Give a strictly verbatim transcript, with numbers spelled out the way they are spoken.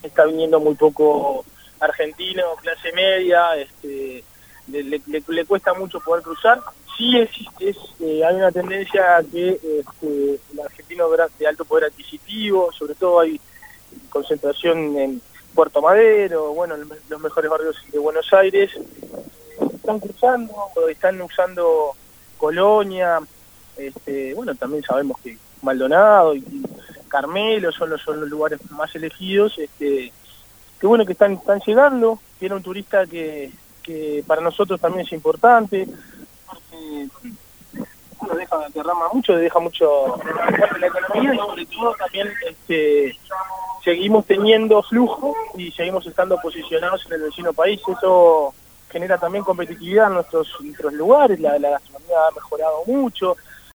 está viniendo muy poco argentino, clase media, este, le, le, le cuesta mucho poder cruzar. Sí es, es eh, hay una tendencia a que este, el argentino de alto poder adquisitivo, sobre todo hay concentración en Puerto Madero, bueno, los mejores barrios de Buenos Aires, están cruzando, están usando Colonia, este, bueno, también sabemos que Maldonado y Carmelo son los, son los lugares más elegidos, este, que bueno que están, están llegando, que era un turista que, que para nosotros también es importante, porque bueno, deja, derrama mucho, deja mucho de la economía y sobre todo también este, seguimos teniendo flujo y seguimos estando posicionados en el vecino país, eso genera también competitividad en nuestros, nuestros lugares, la, la gastronomía ha mejorado mucho,